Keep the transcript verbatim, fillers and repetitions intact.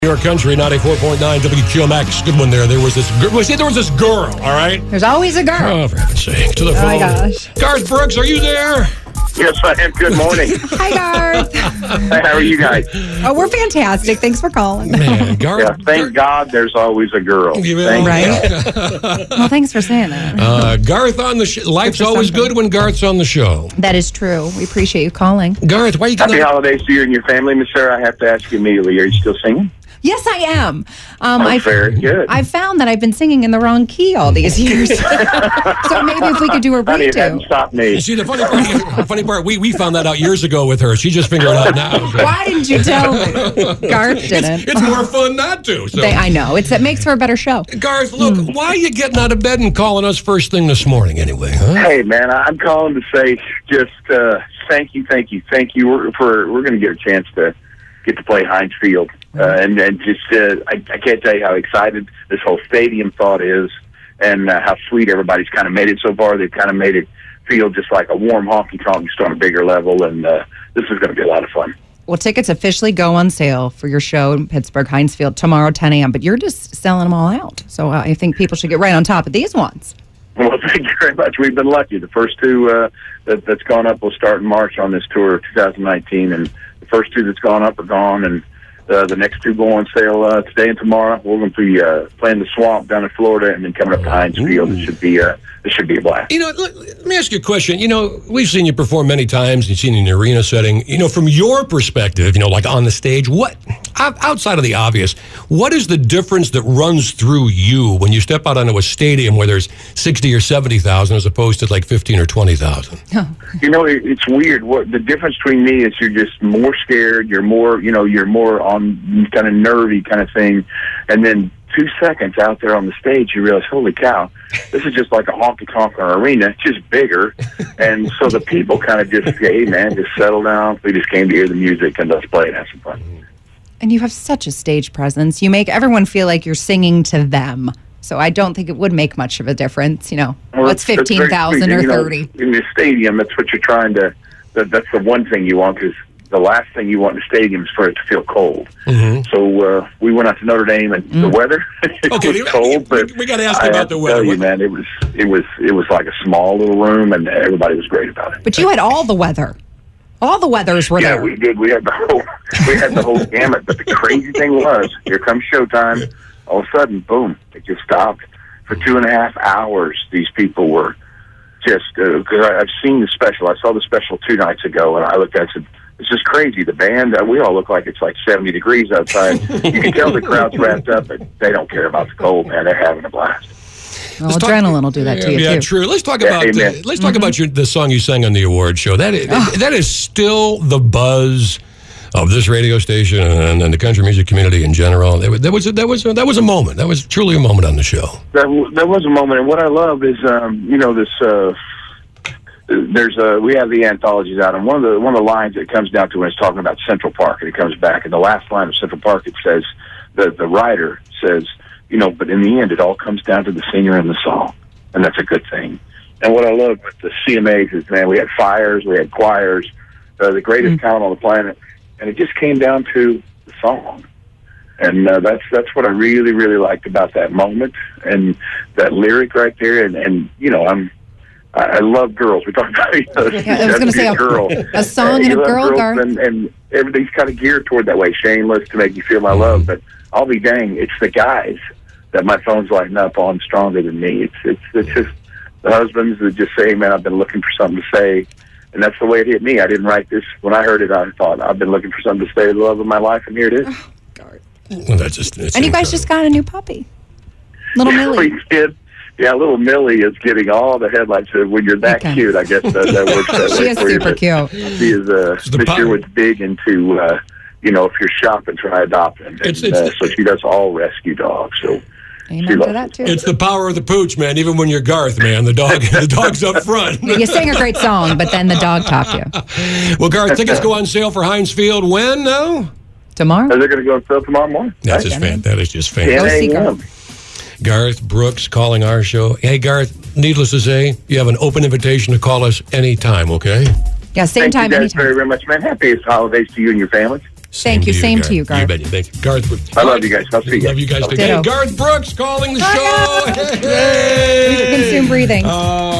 New York Country, ninety-four point nine W Q M X. Good one there. There was this girl. We said there was this girl, all right? There's always a girl. Oh, for heaven's sake. To the phone. Oh, my gosh. Garth Brooks, are you there? Yes, I am. Good morning. Hi, Garth. Hey, how are you guys? Oh, we're fantastic. Thanks for calling. Man, Garth. Yeah, thank God there's always a girl. You know, Thank Right? Well, thanks for saying that. Uh, Garth on the show. Life's for always something. good when Garth's on the show. That is true. We appreciate you calling. Garth, why you Happy gonna... holidays to you and your family, Miss Sarah. I have to ask you immediately, are you still singing? Yes, I am. Um, Oh, I very good. I found that I've been singing in the wrong key all these years. So maybe if we could do a Honey, it hasn't redo. stopped me. See, the funny part, the funny part, we, we found that out years ago with her. She just figured it out now. So. Why didn't you tell me? Garth didn't. It's more fun not to. So. They, I know. It's, it makes for a better show. Garth, look, why are you getting out of bed and calling us first thing this morning anyway, huh? Hey, man, I'm calling to say just uh, thank you, thank you, thank you. We're, for we're going to get a chance to get to play Heinz Field. Uh, and, and just, uh, I, I can't tell you how excited this whole stadium thought is and uh, how sweet everybody's kind of made it so far. They've kind of made it feel just like a warm honky-tonk just on a bigger level, and uh, this is going to be a lot of fun. Well, tickets officially go on sale for your show in Pittsburgh, Heinz Field, tomorrow, ten a.m., but you're just selling them all out. So uh, I think people should get right on top of these ones. Well, thank you very much. We've been lucky. The first two uh, that, that's gone up will start in March on this tour of two thousand nineteen, and the first two that's gone up are gone, and uh, the next two go on sale uh, today and tomorrow. We're going to be uh, playing the Swamp down in Florida, and then coming up to Heinz Field. It should be uh, it should be a blast. You know, let, let me ask you a question. You know, we've seen you perform many times. You've seen you in an arena setting. You know, from your perspective, you know, like on the stage, what, outside of the obvious, what is the difference that runs through you when you step out onto a stadium where there's sixty or seventy thousand as opposed to like fifteen or twenty thousand? You know, it, it's weird. What the difference between me is you're just more scared. You're more, you know, you're more on kind of nervy kind of thing, and then two seconds out there on the stage, you realize, holy cow, this is just like a honky-tonk arena, it's just bigger. And so the people kind of just say, hey, man, just settle down. We just came to hear the music and let's play and have some fun. And you have such a stage presence. You make everyone feel like you're singing to them. So I don't think it would make much of a difference, you know. Well, what's that's- that's very fifteen thousand sweet. or You know, thirty? in the stadium, that's what you're trying to, that, that's the one thing you want, because the last thing you want in the stadium is for it to feel cold. Mm-hmm. So uh, we went out to Notre Dame, and the weather it Okay, was cold, but we, we got to ask I you have about the to weather. tell you, man, it was it was it was like a small little room, and everybody was great about it. But you had all the weather. All the weathers were Yeah, there. we did. We had the whole we had the whole gamut. But the crazy thing was, here comes showtime. All of a sudden, boom! It just stopped for two and a half hours. These people were just because uh, I've seen the special. I saw the special two nights ago, and I looked at it and said, "It's just crazy." The band, uh, we all look like it's like seventy degrees outside. You can tell the crowd's wrapped up, but they don't care about the cold, man. They're having a blast. Well, Let's talk- adrenaline will do that to you, yeah, too. true. Let's talk Yeah, about uh, amen. let's talk about your, the song you sang on the award show. That is, that is still the buzz of this radio station and, and the country music community in general. That was that was a, that was a, that was a moment. That was truly a moment on the show. That, w- that was a moment, and what I love is, um, you know, this. Uh, there's a we have the anthologies out, and one of the one of the lines that comes down to when it's talking about Central Park, and it comes back, and the last line of Central Park, it says the the writer says, you know, but in the end, it all comes down to the singer and the song, and that's a good thing. And what I love with the C M As is, man, we had fires, we had choirs, uh, the greatest Mm-hmm. talent on the planet, and it just came down to the song. And uh, that's that's what I really, really liked about that moment and that lyric right there. And, and you know, I'm I, I love girls. We talked about, you know, Yeah, I was gonna say a a- girl, a song and you a love girl, girls, Garth. and, and everything's kind of geared toward that way. Shameless to make you feel my love, but I'll be dang, it's the guys that my phone's lighting up on stronger than me. It's it's it's just the husbands that just say, man, I've been looking for something to say. And that's the way it hit me. I didn't write this. When I heard it, I thought, I've been looking for something to say the love of my life, and here it is. Well, that's just it's And you guys incredible. just got a new puppy. Little Millie. We did. Yeah, little Millie is getting all the headlines. So when you're that Okay. cute, I guess that, that works that She way is for you. super But cute. She is, uh, the Miss pop- Sherwood's big into, uh, you know, if you're shopping, try adopting. And, It's- it's- uh, so she does all rescue dogs. So Amen She to loves that, it. too. It's the power of the pooch, man. Even when you're Garth, man, the dog, the dog's up front. You sing a great song, but then the dog topped you. Well, Garth, tickets go on sale for Heinz Field when now? Tomorrow? they're going to go and sell tomorrow morning. That's right? just fan. That is just ten fantastic. see a.m. Garth. Garth Brooks calling our show. Hey, Garth, needless to say, you have an open invitation to call us anytime, okay? Yeah, same Thank time, you guys anytime. very, very much, man. Happy holidays to you and your families. Thank you. Same Garth. to you, Garth. You bet. Thank you. Garth. I love you guys. I'll see you. Love you guys. Ditto. Hey, Garth Brooks calling the Hi, show. Garth. Hey, hey. Consume breathing. Uh,